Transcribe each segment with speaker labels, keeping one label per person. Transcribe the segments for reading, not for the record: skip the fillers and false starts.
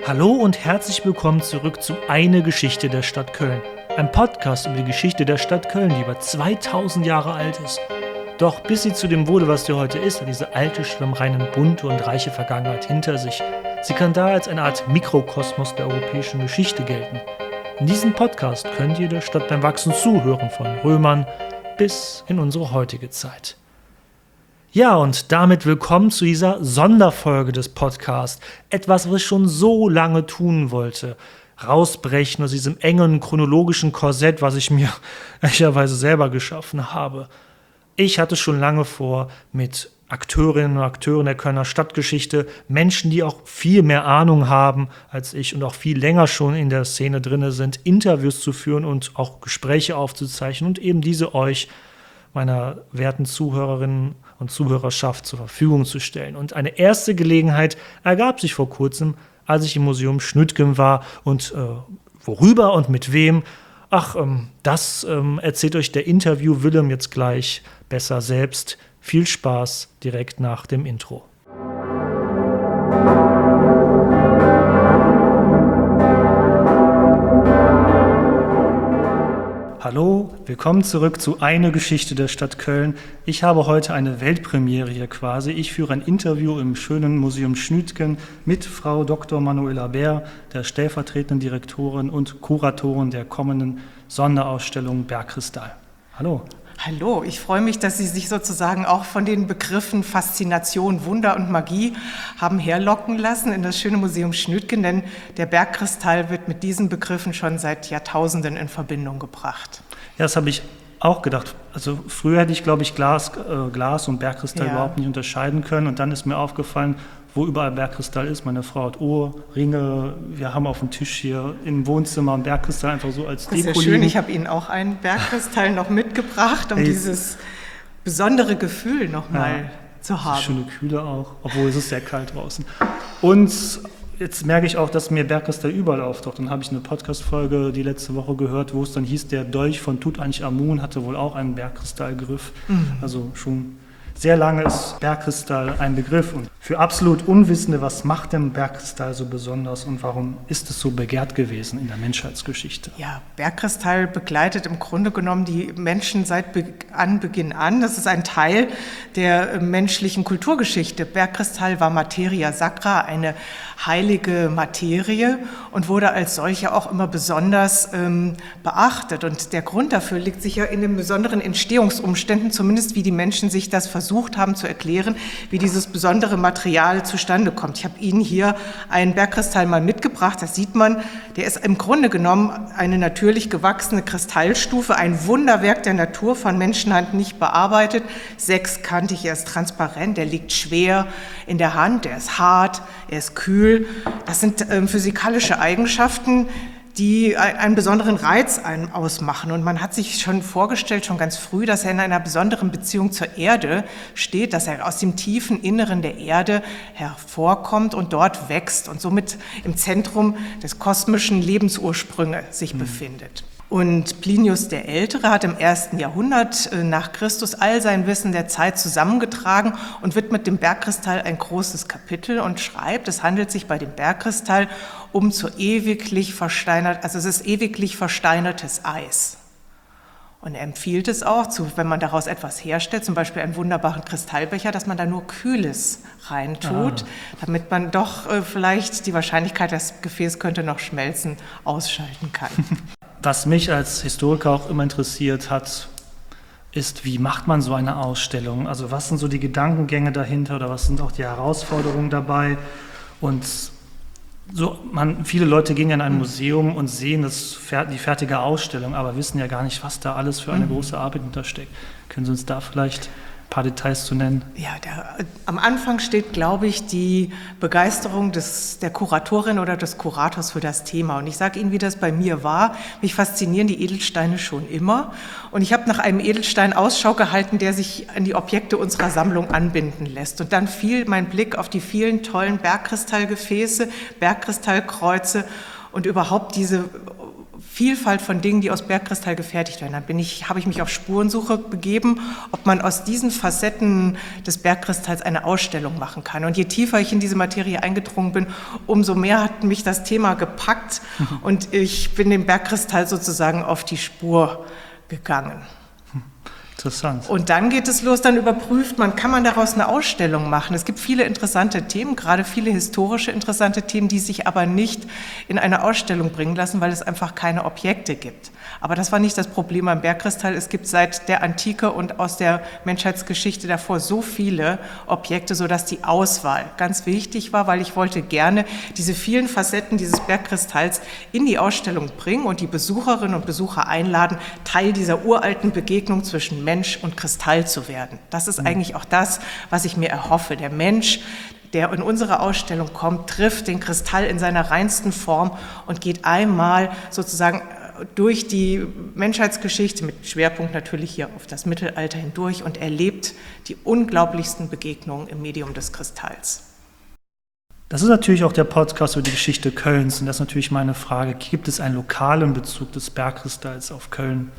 Speaker 1: Hallo und herzlich willkommen zurück zu Eine Geschichte der Stadt Köln. Ein Podcast über die Geschichte der Stadt Köln, die über 2000 Jahre alt ist. Doch bis sie zu dem wurde, was sie heute ist, hat diese alte, schwimmreine, bunte und reiche Vergangenheit hinter sich. Sie kann da als eine Art Mikrokosmos der europäischen Geschichte gelten. In diesem Podcast könnt ihr der Stadt beim Wachsen zuhören, von Römern bis in unsere heutige Zeit. Ja, und damit willkommen zu dieser Sonderfolge des Podcasts. Etwas, was ich schon so lange tun wollte. Rausbrechen aus diesem engen chronologischen Korsett, was ich mir ehrlicherweise selber geschaffen habe. Ich hatte schon lange vor, mit Akteurinnen und Akteuren der Kölner Stadtgeschichte, Menschen, die auch viel mehr Ahnung haben als ich und auch viel länger schon in der Szene drin sind, Interviews zu führen und auch Gespräche aufzuzeichnen und eben diese euch, meiner werten Zuhörerinnen und Zuhörerschaft, zur Verfügung zu stellen. Und eine erste Gelegenheit ergab sich vor kurzem, als ich im Museum Schnütgen war und worüber und mit wem. Das erzählt euch der Interview Willem jetzt gleich besser selbst. Viel Spaß direkt nach dem Intro. Hallo, willkommen zurück zu Eine Geschichte der Stadt Köln. Ich habe heute eine Weltpremiere hier quasi. Ich führe ein Interview im schönen Museum Schnütgen mit Frau Dr. Manuela Bär, der stellvertretenden Direktorin und Kuratorin der kommenden Sonderausstellung Bergkristall. Hallo.
Speaker 2: Hallo, ich freue mich, dass Sie sich sozusagen auch von den Begriffen Faszination, Wunder und Magie haben herlocken lassen in das schöne Museum Schnütgen, denn der Bergkristall wird mit diesen Begriffen schon seit Jahrtausenden in Verbindung gebracht.
Speaker 1: Ja, das habe ich auch gedacht. Also früher hätte ich, glaube ich, Glas und Bergkristall überhaupt nicht unterscheiden können, und dann ist mir aufgefallen, wo überall Bergkristall ist. Meine Frau hat Ohrringe, wir haben auf dem Tisch hier im Wohnzimmer einen Bergkristall einfach so als Deko.
Speaker 2: Das ist ja schön, ich habe Ihnen auch einen Bergkristall noch mitgebracht, um dieses besondere Gefühl nochmal zu haben.
Speaker 1: Schöne Kühle auch, obwohl es ist sehr kalt draußen. Und jetzt merke ich auch, dass mir Bergkristall überall auftaucht. Dann habe ich eine Podcast-Folge die letzte Woche gehört, wo es dann hieß, der Dolch von Tutanchamun hatte wohl auch einen Bergkristallgriff. Also schon sehr lange ist Bergkristall ein Begriff. Und für absolut Unwissende, was macht denn Bergkristall so besonders und warum ist es so begehrt gewesen in der Menschheitsgeschichte?
Speaker 2: Ja, Bergkristall begleitet im Grunde genommen die Menschen seit Beginn an. Das ist ein Teil der menschlichen Kulturgeschichte. Bergkristall war Materia sacra, eine heilige Materie, und wurde als solche auch immer besonders beachtet. Und der Grund dafür liegt sicher in den besonderen Entstehungsumständen, zumindest wie die Menschen sich das versucht haben zu erklären, wie dieses besondere Material zustande kommt. Ich habe Ihnen hier einen Bergkristall mal mitgebracht. Das sieht man, der ist im Grunde genommen eine natürlich gewachsene Kristallstufe, ein Wunderwerk der Natur, von Menschenhand nicht bearbeitet, sechskantig, er ist transparent, er liegt schwer in der Hand, er ist hart, er ist kühl. Das sind physikalische Eigenschaften, die einen besonderen Reiz ausmachen. Und man hat sich schon vorgestellt, schon ganz früh, dass er in einer besonderen Beziehung zur Erde steht, dass er aus dem tiefen Inneren der Erde hervorkommt und dort wächst und somit im Zentrum des kosmischen Lebensursprünge sich befindet. Und Plinius der Ältere hat im 1. Jahrhundert nach Christus all sein Wissen der Zeit zusammengetragen und widmet dem Bergkristall ein großes Kapitel und schreibt, es handelt sich bei dem Bergkristall um es ist ewiglich versteinertes Eis. Und er empfiehlt es auch, wenn man daraus etwas herstellt, zum Beispiel einen wunderbaren Kristallbecher, dass man da nur Kühles reintut, damit man doch vielleicht die Wahrscheinlichkeit, das Gefäß könnte noch schmelzen, ausschalten kann.
Speaker 1: Was mich als Historiker auch immer interessiert hat, ist, wie macht man so eine Ausstellung? Also was sind so die Gedankengänge dahinter oder was sind auch die Herausforderungen dabei? Und viele Leute gehen ja in ein Museum und sehen die fertige Ausstellung, aber wissen ja gar nicht, was da alles für eine große Arbeit hintersteckt. Können Sie uns da vielleicht ein paar Details zu nennen?
Speaker 2: Ja, am Anfang steht, glaube ich, die Begeisterung der Kuratorin oder des Kurators für das Thema. Und ich sage Ihnen, wie das bei mir war. Mich faszinieren die Edelsteine schon immer. Und ich habe nach einem Edelstein Ausschau gehalten, der sich an die Objekte unserer Sammlung anbinden lässt. Und dann fiel mein Blick auf die vielen tollen Bergkristallgefäße, Bergkristallkreuze und überhaupt diese Vielfalt von Dingen, die aus Bergkristall gefertigt werden. Dann habe ich mich auf Spurensuche begeben, ob man aus diesen Facetten des Bergkristalls eine Ausstellung machen kann. Und je tiefer ich in diese Materie eingedrungen bin, umso mehr hat mich das Thema gepackt und ich bin dem Bergkristall sozusagen auf die Spur gegangen.
Speaker 1: Interessant.
Speaker 2: Und dann geht es los, dann überprüft man, kann man daraus eine Ausstellung machen. Es gibt viele interessante Themen, gerade viele historische interessante Themen, die sich aber nicht in eine Ausstellung bringen lassen, weil es einfach keine Objekte gibt. Aber das war nicht das Problem am Bergkristall. Es gibt seit der Antike und aus der Menschheitsgeschichte davor so viele Objekte, sodass die Auswahl ganz wichtig war, weil ich wollte gerne diese vielen Facetten dieses Bergkristalls in die Ausstellung bringen und die Besucherinnen und Besucher einladen, Teil dieser uralten Begegnung zwischen Mensch und Kristall zu werden. Das ist eigentlich auch das, was ich mir erhoffe. Der Mensch, der in unsere Ausstellung kommt, trifft den Kristall in seiner reinsten Form und geht einmal sozusagen durch die Menschheitsgeschichte, mit Schwerpunkt natürlich hier auf das Mittelalter hindurch, und erlebt die unglaublichsten Begegnungen im Medium des Kristalls.
Speaker 1: Das ist natürlich auch der Podcast über die Geschichte Kölns. Und das ist natürlich meine Frage, gibt es einen lokalen Bezug des Bergkristalls auf Köln?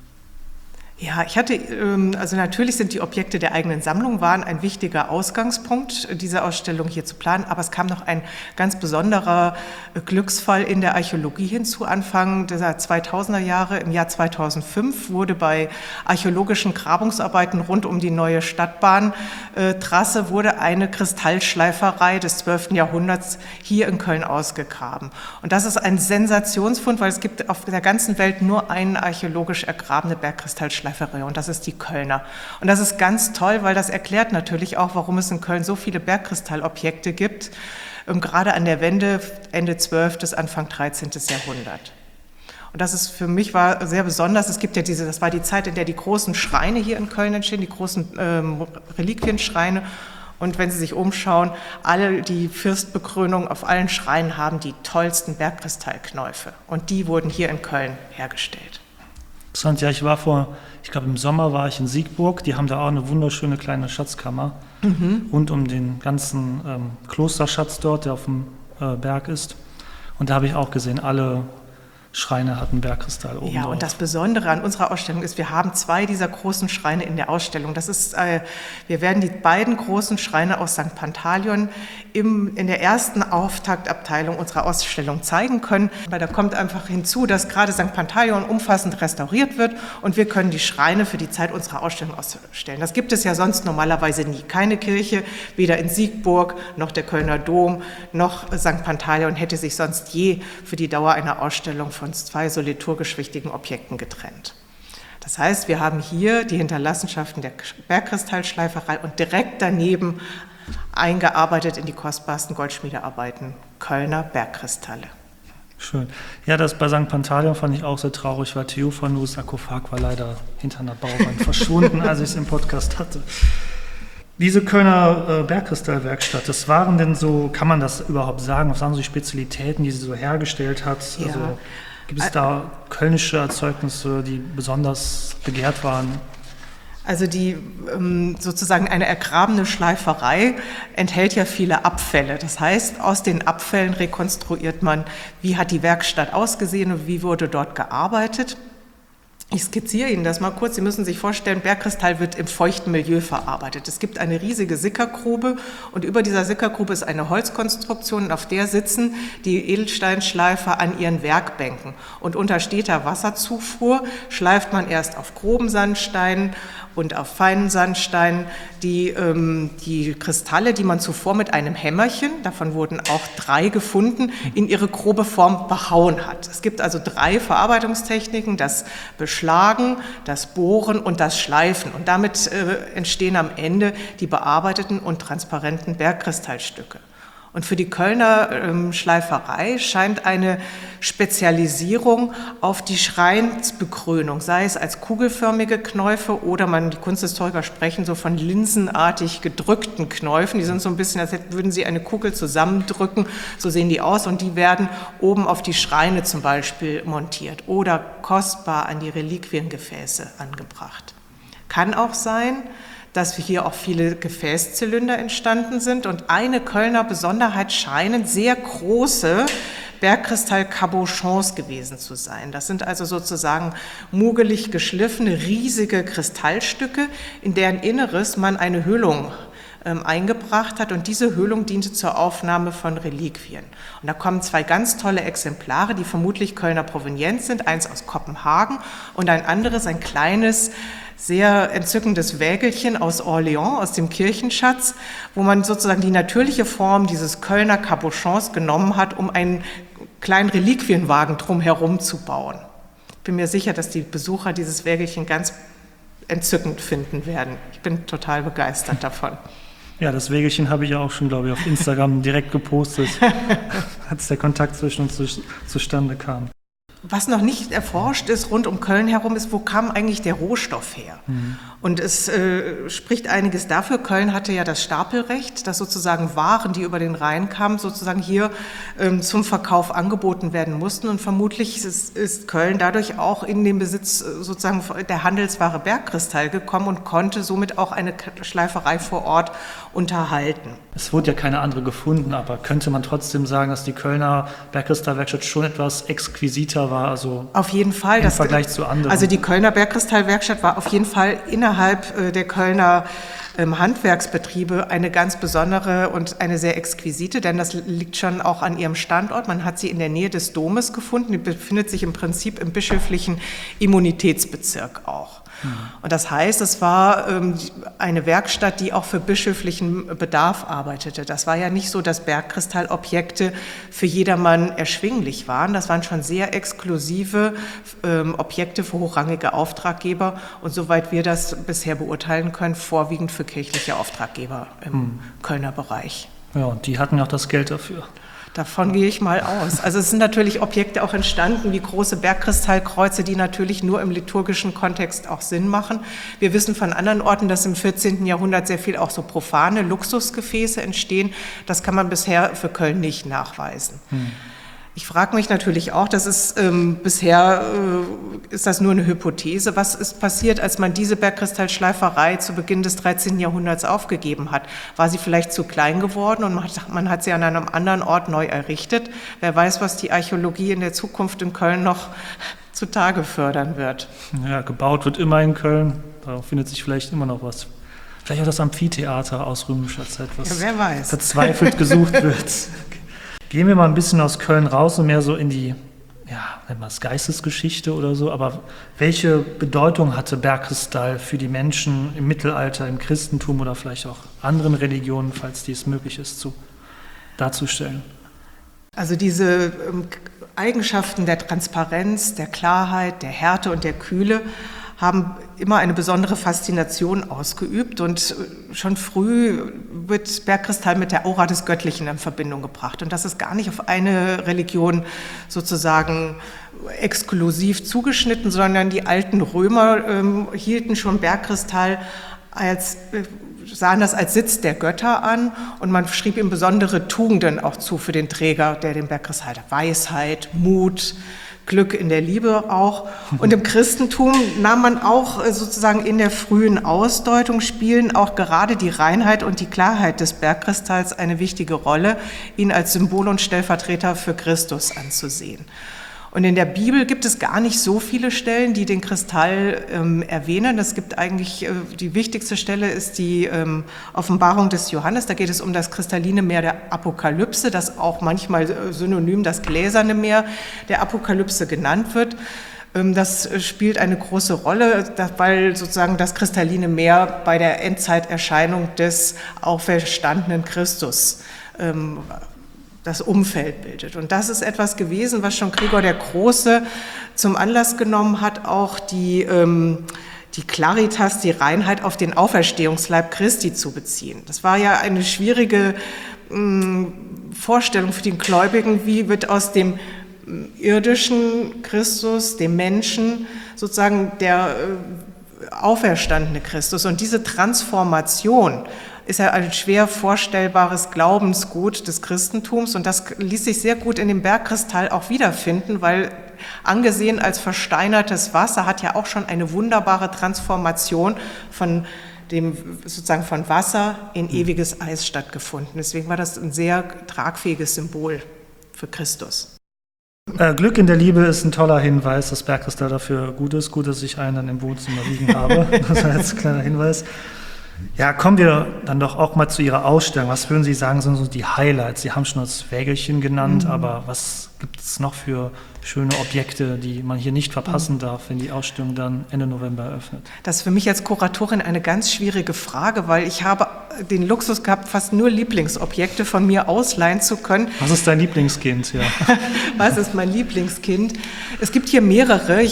Speaker 2: Ja, also natürlich sind die Objekte der eigenen Sammlung waren ein wichtiger Ausgangspunkt, diese Ausstellung hier zu planen, aber es kam noch ein ganz besonderer Glücksfall in der Archäologie hinzu. Anfang der 2000er Jahre, im Jahr 2005, wurde bei archäologischen Grabungsarbeiten rund um die neue Stadtbahntrasse wurde eine Kristallschleiferei des 12. Jahrhunderts hier in Köln ausgegraben. Und das ist ein Sensationsfund, weil es gibt auf der ganzen Welt nur eine archäologisch ergrabene Bergkristallschleiferei. Und das ist die Kölner. Und das ist ganz toll, weil das erklärt natürlich auch, warum es in Köln so viele Bergkristallobjekte gibt, gerade an der Wende Ende 12. Anfang 13. Jahrhundert. Und das ist für mich war sehr besonders. Es gibt ja das war die Zeit, in der die großen Schreine hier in Köln entstehen, die großen Reliquienschreine. Und wenn Sie sich umschauen, alle die Fürstbekrönungen auf allen Schreinen haben die tollsten Bergkristallknäufe. Und die wurden hier in Köln hergestellt.
Speaker 1: Interessant, ja, ich glaube im Sommer war ich in Siegburg, die haben da auch eine wunderschöne kleine Schatzkammer rund um den ganzen Klosterschatz dort, der auf dem Berg ist. Und da habe ich auch gesehen, alle Schreine hatten Bergkristall oben drauf.
Speaker 2: Und das Besondere an unserer Ausstellung ist, wir haben 2 dieser großen Schreine in der Ausstellung. Das ist, wir werden die beiden großen Schreine aus St. Pantaleon in der ersten Auftaktabteilung unserer Ausstellung zeigen können. Weil da kommt einfach hinzu, dass gerade St. Pantaleon umfassend restauriert wird und wir können die Schreine für die Zeit unserer Ausstellung ausstellen. Das gibt es ja sonst normalerweise nie. Keine Kirche, weder in Siegburg noch der Kölner Dom noch St. Pantaleon hätte sich sonst je für die Dauer einer Ausstellung von 2 so liturgisch wichtigen Objekten getrennt. Das heißt, wir haben hier die Hinterlassenschaften der Bergkristallschleiferei und direkt daneben eingearbeitet in die kostbarsten Goldschmiedearbeiten Kölner Bergkristalle.
Speaker 1: Schön. Ja, das bei St. Pantaleon fand ich auch sehr traurig, weil Theophanus Sarkophag war leider hinter einer Bauwand verschwunden, als ich es im Podcast hatte. Diese Kölner Bergkristallwerkstatt, das waren denn so, kann man das überhaupt sagen, was waren so die Spezialitäten, die sie so hergestellt hat?
Speaker 2: Ja.
Speaker 1: Also, gibt es da kölnische Erzeugnisse, die besonders begehrt waren?
Speaker 2: Also die sozusagen eine ergrabene Schleiferei enthält ja viele Abfälle. Das heißt, aus den Abfällen rekonstruiert man, wie hat die Werkstatt ausgesehen und wie wurde dort gearbeitet. Ich skizziere Ihnen das mal kurz. Sie müssen sich vorstellen, Bergkristall wird im feuchten Milieu verarbeitet. Es gibt eine riesige Sickergrube und über dieser Sickergrube ist eine Holzkonstruktion und auf der sitzen die Edelsteinschleifer an ihren Werkbänken. Und unter steter Wasserzufuhr schleift man erst auf groben Sandsteinen und auf feinen Sandsteinen die Kristalle, die man zuvor mit einem Hämmerchen, davon wurden auch 3 gefunden, in ihre grobe Form behauen hat. Es gibt also 3 Verarbeitungstechniken, das Beschlagen, das Bohren und das Schleifen. Und damit entstehen am Ende die bearbeiteten und transparenten Bergkristallstücke. Und für die Kölner Schleiferei scheint eine Spezialisierung auf die Schreinsbekrönung, sei es als kugelförmige Knäufe oder die Kunsthistoriker sprechen so von linsenartig gedrückten Knäufen. Die sind so ein bisschen, als würden sie eine Kugel zusammendrücken, so sehen die aus und die werden oben auf die Schreine zum Beispiel montiert oder kostbar an die Reliquiengefäße angebracht. Kann auch sein, dass hier auch viele Gefäßzylinder entstanden sind. Und eine Kölner Besonderheit scheinen sehr große Bergkristall-Cabochons gewesen zu sein. Das sind also sozusagen mugelig geschliffene, riesige Kristallstücke, in deren Inneres man eine Höhlung eingebracht hat, und diese Höhlung diente zur Aufnahme von Reliquien. Und da kommen zwei ganz tolle Exemplare, die vermutlich Kölner Provenienz sind, eins aus Kopenhagen und ein anderes, ein kleines, sehr entzückendes Wägelchen aus Orléans, aus dem Kirchenschatz, wo man sozusagen die natürliche Form dieses Kölner Cabochons genommen hat, um einen kleinen Reliquienwagen drumherum zu bauen. Ich bin mir sicher, dass die Besucher dieses Wägelchen ganz entzückend finden werden. Ich bin total begeistert davon.
Speaker 1: Ja, das Wägelchen habe ich ja auch schon, glaube ich, auf Instagram direkt gepostet, als der Kontakt zwischen uns zustande kam.
Speaker 2: Was noch nicht erforscht ist rund um Köln herum, ist, wo kam eigentlich der Rohstoff her? Und es spricht einiges dafür. Köln hatte ja das Stapelrecht, dass sozusagen Waren, die über den Rhein kamen, sozusagen hier zum Verkauf angeboten werden mussten. Und vermutlich ist Köln dadurch auch in den Besitz sozusagen der Handelsware Bergkristall gekommen und konnte somit auch eine Schleiferei vor Ort unterhalten.
Speaker 1: Es wurde ja keine andere gefunden, aber könnte man trotzdem sagen, dass die Kölner Bergkristallwerkstatt schon etwas exquisiter war, also
Speaker 2: auf jeden Fall,
Speaker 1: im Vergleich zu anderen?
Speaker 2: Also die Kölner Bergkristallwerkstatt war auf jeden Fall innerhalb der Kölner Handwerksbetriebe eine ganz besondere und eine sehr exquisite, denn das liegt schon auch an ihrem Standort. Man hat sie in der Nähe des Domes gefunden, die befindet sich im Prinzip im bischöflichen Immunitätsbezirk auch. Und das heißt, es war eine Werkstatt, die auch für bischöflichen Bedarf arbeitete. Das war ja nicht so, dass Bergkristallobjekte für jedermann erschwinglich waren. Das waren schon sehr exklusive Objekte für hochrangige Auftraggeber und soweit wir das bisher beurteilen können, vorwiegend für kirchliche Auftraggeber im Kölner Bereich.
Speaker 1: Ja, und die hatten ja auch das Geld dafür.
Speaker 2: Davon gehe ich mal aus. Also es sind natürlich Objekte auch entstanden, wie große Bergkristallkreuze, die natürlich nur im liturgischen Kontext auch Sinn machen. Wir wissen von anderen Orten, dass im 14. Jahrhundert sehr viel auch so profane Luxusgefäße entstehen. Das kann man bisher für Köln nicht nachweisen. Ich frage mich natürlich auch, das ist bisher ist das nur eine Hypothese, was ist passiert, als man diese Bergkristallschleiferei zu Beginn des 13. Jahrhunderts aufgegeben hat? War sie vielleicht zu klein geworden und man hat sie an einem anderen Ort neu errichtet? Wer weiß, was die Archäologie in der Zukunft in Köln noch zutage fördern wird.
Speaker 1: Ja, gebaut wird immer in Köln, da findet sich vielleicht immer noch was. Vielleicht auch das Amphitheater aus römischer Zeit, was
Speaker 2: ja, wer weiß.
Speaker 1: Verzweifelt gesucht wird. Gehen wir mal ein bisschen aus Köln raus und mehr so in die, ja, nennen wir es Geistesgeschichte oder so, aber welche Bedeutung hatte Bergkristall für die Menschen im Mittelalter, im Christentum oder vielleicht auch anderen Religionen, falls dies möglich ist, darzustellen?
Speaker 2: Also diese Eigenschaften der Transparenz, der Klarheit, der Härte und der Kühle haben immer eine besondere Faszination ausgeübt und schon früh wird Bergkristall mit der Aura des Göttlichen in Verbindung gebracht und das ist gar nicht auf eine Religion sozusagen exklusiv zugeschnitten, sondern die alten Römer hielten schon Bergkristall sahen das als Sitz der Götter an und man schrieb ihm besondere Tugenden auch zu für den Träger, der den Bergkristall hat. Weisheit, Mut, Glück in der Liebe auch. Und im Christentum nahm man auch sozusagen in der frühen Ausdeutung, spielen auch gerade die Reinheit und die Klarheit des Bergkristalls eine wichtige Rolle, ihn als Symbol und Stellvertreter für Christus anzusehen. Und in der Bibel gibt es gar nicht so viele Stellen, die den Kristall erwähnen. Es gibt eigentlich, die wichtigste Stelle ist die Offenbarung des Johannes. Da geht es um das kristalline Meer der Apokalypse, das auch manchmal synonym das gläserne Meer der Apokalypse genannt wird. Das spielt eine große Rolle, weil sozusagen das kristalline Meer bei der Endzeiterscheinung des auferstandenen Christus das Umfeld bildet. Und das ist etwas gewesen, was schon Gregor der Große zum Anlass genommen hat, auch die Claritas, die Reinheit auf den Auferstehungsleib Christi zu beziehen. Das war ja eine schwierige Vorstellung für die Gläubigen, wie wird aus dem irdischen Christus, dem Menschen, sozusagen der auferstandene Christus. Und diese Transformation ist ja ein schwer vorstellbares Glaubensgut des Christentums und das ließ sich sehr gut in dem Bergkristall auch wiederfinden, weil angesehen als versteinertes Wasser hat ja auch schon eine wunderbare Transformation von Wasser in ewiges Eis stattgefunden. Deswegen war das ein sehr tragfähiges Symbol für Christus.
Speaker 1: Glück in der Liebe ist ein toller Hinweis, dass Bergkristall dafür gut ist. Gut, dass ich einen dann im Wohnzimmer liegen habe. Das war jetzt ein kleiner Hinweis. Ja, kommen wir dann doch auch mal zu Ihrer Ausstellung. Was würden Sie sagen, sind so die Highlights? Sie haben schon das Wägelchen genannt, aber was gibt es noch für schöne Objekte, die man hier nicht verpassen darf, wenn die Ausstellung dann Ende November eröffnet?
Speaker 2: Das ist für mich als Kuratorin eine ganz schwierige Frage, weil ich habe den Luxus gehabt, fast nur Lieblingsobjekte von mir ausleihen zu können.
Speaker 1: Was ist dein Lieblingskind? Ja.
Speaker 2: Was ist mein Lieblingskind? Es gibt hier mehrere.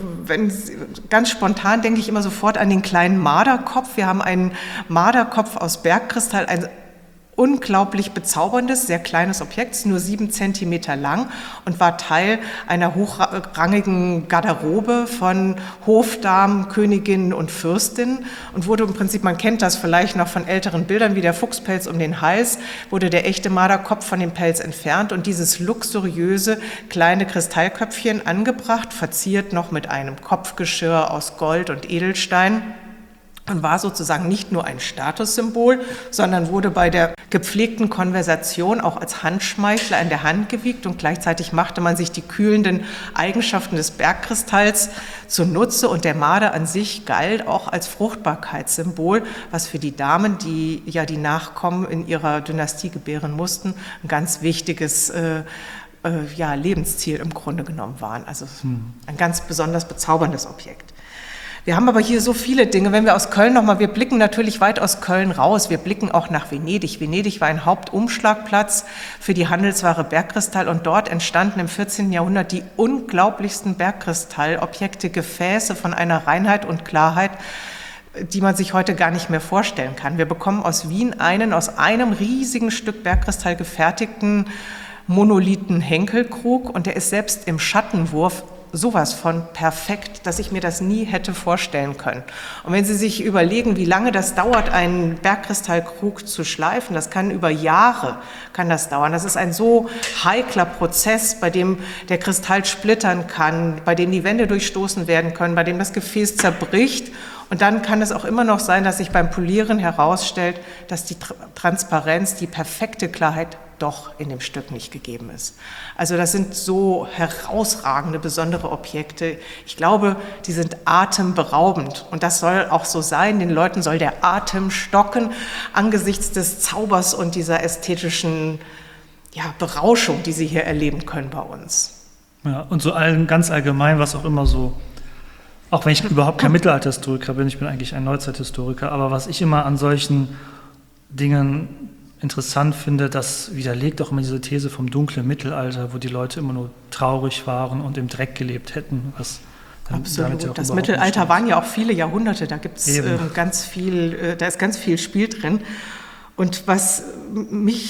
Speaker 2: Ganz spontan denke ich immer sofort an den kleinen Marderkopf. Wir haben einen Marderkopf aus Bergkristall, ein unglaublich bezauberndes, sehr kleines Objekt, nur 7 Zentimeter lang und war Teil einer hochrangigen Garderobe von Hofdamen, Königinnen und Fürstinnen und wurde im Prinzip, man kennt das vielleicht noch von älteren Bildern, wie der Fuchspelz um den Hals, wurde der echte Marderkopf von dem Pelz entfernt und dieses luxuriöse kleine Kristallköpfchen angebracht, verziert noch mit einem Kopfgeschirr aus Gold und Edelstein. Und war sozusagen nicht nur ein Statussymbol, sondern wurde bei der gepflegten Konversation auch als Handschmeichler in der Hand gewiegt und gleichzeitig machte man sich die kühlenden Eigenschaften des Bergkristalls zunutze und der Marder an sich galt auch als Fruchtbarkeitssymbol, was für die Damen, die ja die Nachkommen in ihrer Dynastie gebären mussten, ein ganz wichtiges Lebensziel im Grunde genommen waren. Also ein ganz besonders bezauberndes Objekt. Wir haben aber hier so viele Dinge, wenn wir aus Köln nochmal, wir blicken natürlich weit aus Köln raus, wir blicken auch nach Venedig. Venedig war ein Hauptumschlagplatz für die Handelsware Bergkristall und dort entstanden im 14. Jahrhundert die unglaublichsten Bergkristallobjekte, Gefäße von einer Reinheit und Klarheit, die man sich heute gar nicht mehr vorstellen kann. Wir bekommen aus Wien einen aus einem riesigen Stück Bergkristall gefertigten Monolithen-Henkelkrug und der ist selbst im Schattenwurf sowas von perfekt, dass ich mir das nie hätte vorstellen können. Und wenn Sie sich überlegen, wie lange das dauert, einen Bergkristallkrug zu schleifen, das kann über Jahre kann das dauern. Das ist ein so heikler Prozess, bei dem der Kristall splittern kann, bei dem die Wände durchstoßen werden können, bei dem das Gefäß zerbricht. Und dann kann es auch immer noch sein, dass sich beim Polieren herausstellt, dass die Transparenz, die perfekte Klarheit doch in dem Stück nicht gegeben ist. Also das sind so herausragende, besondere Objekte. Ich glaube, die sind atemberaubend und das soll auch so sein. Den Leuten soll der Atem stocken angesichts des Zaubers und dieser ästhetischen Berauschung, die sie hier erleben können bei uns.
Speaker 1: Ja, und so ganz allgemein, was auch immer so, auch wenn ich überhaupt kein Mittelalterhistoriker bin, ich bin eigentlich ein Neuzeithistoriker, aber was ich immer an solchen Dingen interessant finde, das widerlegt auch immer diese These vom dunklen Mittelalter, wo die Leute immer nur traurig waren und im Dreck gelebt hätten.
Speaker 2: Absolut. Ja, das Mittelalter waren ja auch viele Jahrhunderte, da gibt es ganz viel, da ist ganz viel Spiel drin. Und was mich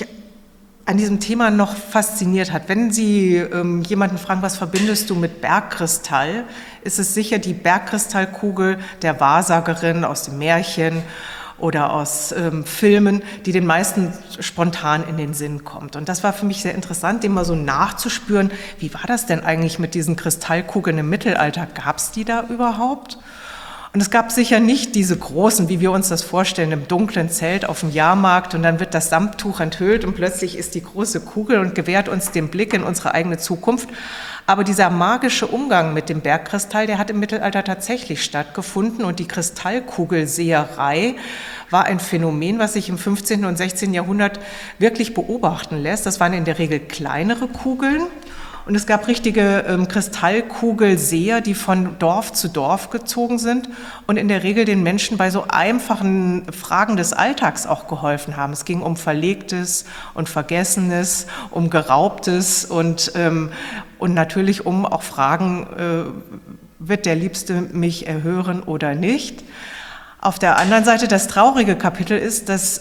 Speaker 2: an diesem Thema noch fasziniert hat, wenn Sie jemanden fragen, was verbindest du mit Bergkristall, ist es sicher die Bergkristallkugel der Wahrsagerin aus dem Märchen oder aus Filmen, die den meisten spontan in den Sinn kommt. Und das war für mich sehr interessant, dem mal so nachzuspüren, wie war das denn eigentlich mit diesen Kristallkugeln im Mittelalter? Gab es die da überhaupt? Und es gab sicher nicht diese großen, wie wir uns das vorstellen, im dunklen Zelt auf dem Jahrmarkt und dann wird das Samttuch enthüllt und plötzlich ist die große Kugel und gewährt uns den Blick in unsere eigene Zukunft. Aber dieser magische Umgang mit dem Bergkristall, der hat im Mittelalter tatsächlich stattgefunden und die Kristallkugelseherei war ein Phänomen, was sich im 15. und 16. Jahrhundert wirklich beobachten lässt. Das waren in der Regel kleinere Kugeln. Und es gab richtige Kristallkugelseher, die von Dorf zu Dorf gezogen sind und in der Regel den Menschen bei so einfachen Fragen des Alltags auch geholfen haben. Es ging um Verlegtes und Vergessenes, um Geraubtes und natürlich um auch Fragen, wird der Liebste mich erhören oder nicht? Auf der anderen Seite, das traurige Kapitel ist, dass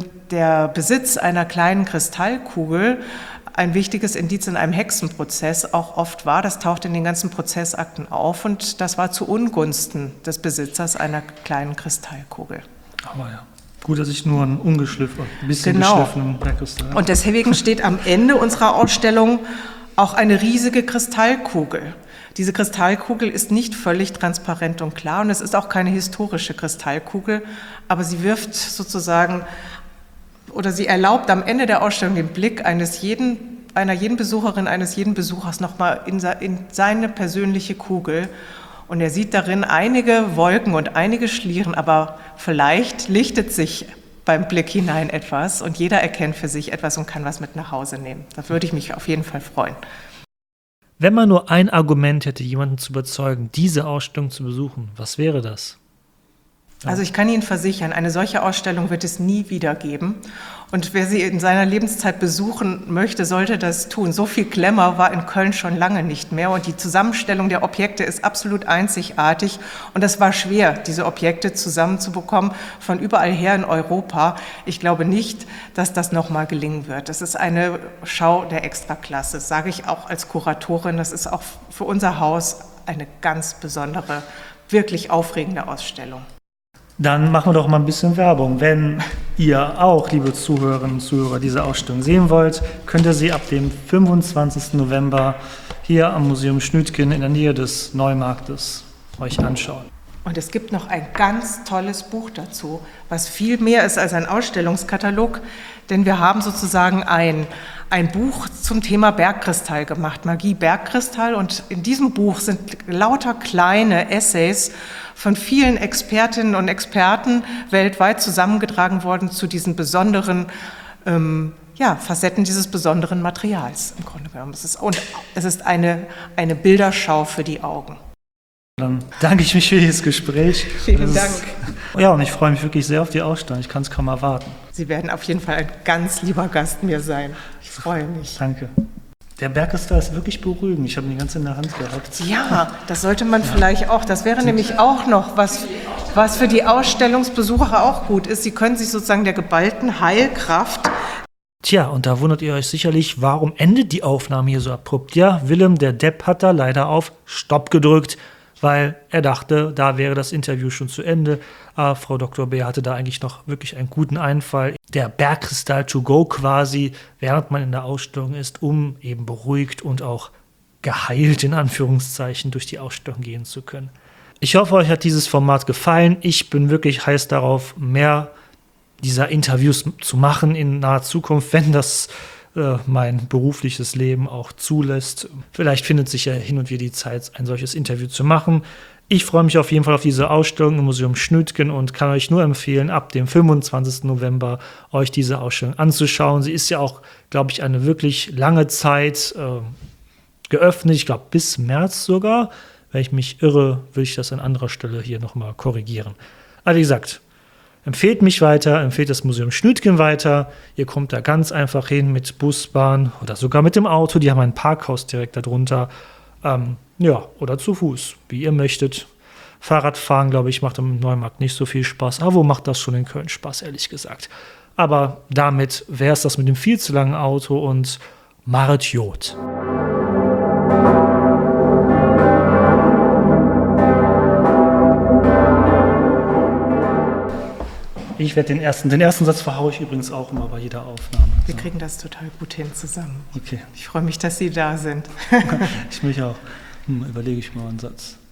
Speaker 2: der Besitz einer kleinen Kristallkugel ein wichtiges Indiz in einem Hexenprozess auch oft war. Das taucht in den ganzen Prozessakten auf und das war zu Ungunsten des Besitzers einer kleinen Kristallkugel.
Speaker 1: Aber ja, gut, dass ich nur ein bisschen geschliffenen Bergkristall habe.
Speaker 2: Und deswegen steht am Ende unserer Ausstellung auch eine riesige Kristallkugel. Diese Kristallkugel ist nicht völlig transparent und klar und es ist auch keine historische Kristallkugel, aber sie wirft sozusagen oder sie erlaubt am Ende der Ausstellung den Blick eines jeden einer jeden Besucherin, eines jeden Besuchers nochmal in seine persönliche Kugel. Und er sieht darin einige Wolken und einige Schlieren, aber vielleicht lichtet sich beim Blick hinein etwas und jeder erkennt für sich etwas und kann was mit nach Hause nehmen. Da würde ich mich auf jeden Fall freuen.
Speaker 1: Wenn man nur ein Argument hätte, jemanden zu überzeugen, diese Ausstellung zu besuchen, was wäre das?
Speaker 2: Also ich kann Ihnen versichern, eine solche Ausstellung wird es nie wieder geben. Und wer sie in seiner Lebenszeit besuchen möchte, sollte das tun. So viel Glamour war in Köln schon lange nicht mehr. Und die Zusammenstellung der Objekte ist absolut einzigartig. Und es war schwer, diese Objekte zusammenzubekommen von überall her in Europa. Ich glaube nicht, dass das nochmal gelingen wird. Das ist eine Schau der Extraklasse, das sage ich auch als Kuratorin. Das ist auch für unser Haus eine ganz besondere, wirklich aufregende Ausstellung.
Speaker 1: Dann machen wir doch mal ein bisschen Werbung. Wenn ihr auch, liebe Zuhörerinnen und Zuhörer, diese Ausstellung sehen wollt, könnt ihr sie ab dem 25. November hier am Museum Schnütgen in der Nähe des Neumarktes euch anschauen.
Speaker 2: Und es gibt noch ein ganz tolles Buch dazu, was viel mehr ist als ein Ausstellungskatalog, denn wir haben sozusagen ein Buch zum Thema Bergkristall gemacht, Magie Bergkristall. Und in diesem Buch sind lauter kleine Essays von vielen Expertinnen und Experten weltweit zusammengetragen worden zu diesen besonderen Facetten dieses besonderen Materials im Grunde genommen. Es ist eine Bilderschau für die Augen.
Speaker 1: Dann danke ich mich für dieses Gespräch.
Speaker 2: Vielen Dank.
Speaker 1: Ja, und ich freue mich wirklich sehr auf die Ausstellung. Ich kann es kaum erwarten.
Speaker 2: Sie werden auf jeden Fall ein ganz lieber Gast mir sein. Ich freue mich.
Speaker 1: Danke. Der Bergkristall ist wirklich beruhigend. Ich habe ihn die ganze in der Hand gehabt.
Speaker 2: Ja, das sollte man vielleicht auch. Das wäre nämlich auch noch was für die Ausstellungsbesucher auch gut ist. Sie können sich sozusagen der geballten Heilkraft.
Speaker 1: Tja, und da wundert ihr euch sicherlich, warum endet die Aufnahme hier so abrupt? Ja, Willem, der Depp, hat da leider auf Stopp gedrückt, weil er dachte, da wäre das Interview schon zu Ende. Aber Frau Dr. B. hatte da eigentlich noch wirklich einen guten Einfall. Der Bergkristall to go quasi, während man in der Ausstellung ist, um eben beruhigt und auch geheilt in Anführungszeichen durch die Ausstellung gehen zu können. Ich hoffe, euch hat dieses Format gefallen. Ich bin wirklich heiß darauf, mehr dieser Interviews zu machen in naher Zukunft, wenn das mein berufliches Leben auch zulässt. Vielleicht findet sich ja hin und wieder die Zeit, ein solches Interview zu machen. Ich freue mich auf jeden Fall auf diese Ausstellung im Museum Schnütgen und kann euch nur empfehlen, ab dem 25. November euch diese Ausstellung anzuschauen. Sie ist ja auch, glaube ich, eine wirklich lange Zeit geöffnet. Ich glaube, bis März sogar. Wenn ich mich irre, will ich das an anderer Stelle hier nochmal korrigieren. Also wie gesagt, empfehlt mich weiter, empfehlt das Museum Schnütgen weiter. Ihr kommt da ganz einfach hin mit Bus, Bahn oder sogar mit dem Auto. Die haben ein Parkhaus direkt darunter. Oder zu Fuß, wie ihr möchtet. Fahrradfahren, glaube ich, macht im Neumarkt nicht so viel Spaß. Aber wo macht das schon in Köln Spaß, ehrlich gesagt? Aber damit wäre es das mit dem viel zu langen Auto und Maret Jod. Ich werde den ersten Satz verhaue ich übrigens auch immer bei jeder Aufnahme.
Speaker 2: Wir kriegen das total gut hin zusammen.
Speaker 1: Okay.
Speaker 2: Ich freue mich, dass Sie da sind.
Speaker 1: Ich mich auch. Überlege ich mal einen Satz.